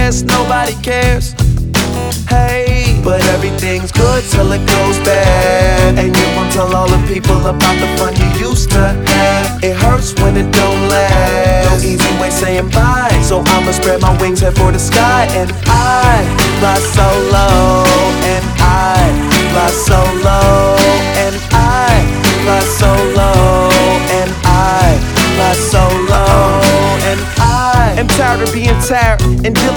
guess nobody cares. Hey, but everything's good till it goes bad, and you won't tell all the people about the fun you used to have. It hurts when it don't last. No easy way saying bye, so I'ma spread my wings, head for the sky. And I fly so low, and I fly so low, and I fly so low, and I fly so low, and I am tired of being tired and dealing